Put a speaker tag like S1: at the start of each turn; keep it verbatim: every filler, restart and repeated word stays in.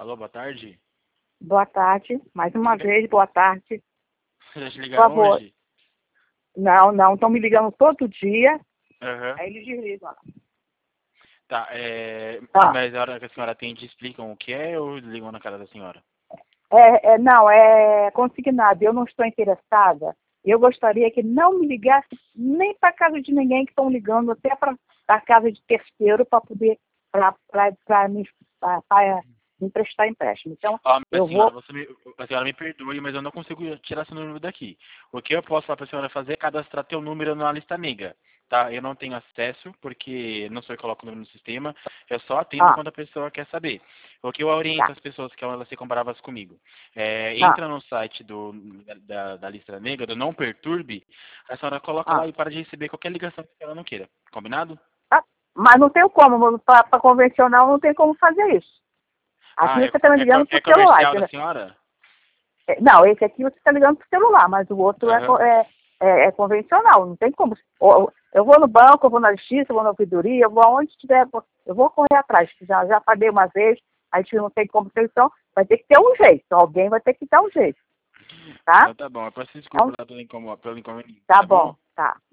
S1: Alô, boa tarde.
S2: Boa tarde. Mais uma vez, boa tarde.
S1: Já te
S2: Por
S1: ligaram
S2: favor.
S1: hoje?
S2: Não, não, estão me ligando todo dia.
S1: Aham.
S2: Aí eles desligam.
S1: Tá, é...
S2: Ah.
S1: Mas a hora que a senhora atende, explicam o que é ou ligam na cara da senhora?
S2: É, é, não, é consignado. Eu não estou interessada. Eu gostaria que não me ligasse nem para casa de ninguém, que estão ligando até para a casa de terceiro para poder para me, pra, pra me prestar empréstimo. Então,
S1: Ah, mas
S2: eu
S1: senhora,
S2: vou...
S1: você me, a senhora me perdoe, mas eu não consigo tirar seu número daqui. O que eu posso falar para a senhora fazer é cadastrar teu número na lista negra, tá? Eu não tenho acesso, porque não sou eu que coloco o número no sistema, eu só atendo
S2: Ah,
S1: quando a pessoa quer saber. O que eu oriento
S2: tá.
S1: as pessoas que elas ficam bravas comigo. É,
S2: Ah,
S1: entra no site do, da, da lista negra, do Não Perturbe, a senhora coloca lá
S2: ah.
S1: e para de receber qualquer ligação que ela não queira. Combinado?
S2: Ah, mas não tem como, para convencional não tem como fazer isso. Aqui
S1: Ah, é,
S2: você está me
S1: é, co-
S2: ligando
S1: é
S2: por celular.
S1: comercial da
S2: Entendeu?
S1: senhora?
S2: É, Não, esse aqui você está ligando por celular, mas o outro é,
S1: Aham.
S2: co- é, é, é convencional, não tem como. Ou- Eu vou no banco, eu vou na justiça, eu vou na ouvidoria, eu vou aonde tiver, eu vou correr atrás. Já, já paguei uma vez, a gente não tem como ter, então vai ter que ter um jeito, alguém vai ter que dar um jeito, tá?
S1: Então tá bom, eu peço desculpa
S2: Então,
S1: lá pelo, incomo- pelo inconveniente,
S2: tá
S1: tá bom?
S2: bom, tá.